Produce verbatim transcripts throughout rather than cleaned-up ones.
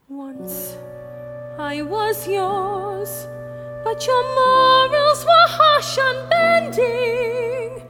Once I was yours, but your morals were harsh and bending,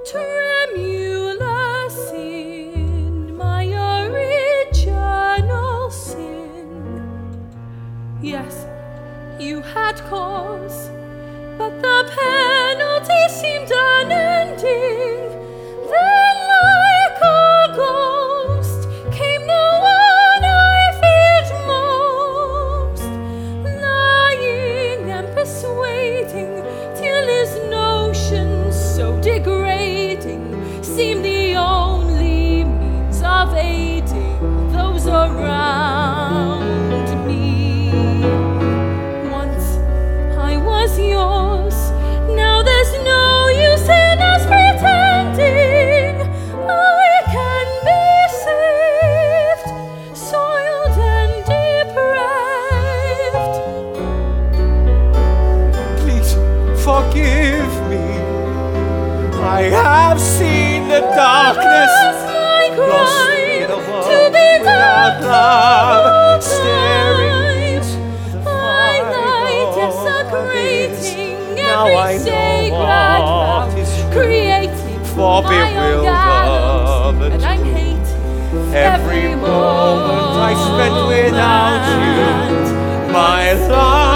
tremulous in my original sin. Yes, you had cause, but the penalty seemed unending. Then like a ghost came the one I feared most, lying and persuading, till his notions so degrading seemed the only means of aiding those around me. Once I was yours, now there's no use in us pretending I can be saved, soiled and depraved. Please forgive me. I have seen the darkness, lost in a world to be without love, staring blind. into the I fire lie desecrating Now I every sacred know vow, what is true, creating for my own gallows, bewildered and I'm hating every moment I spent without you. My life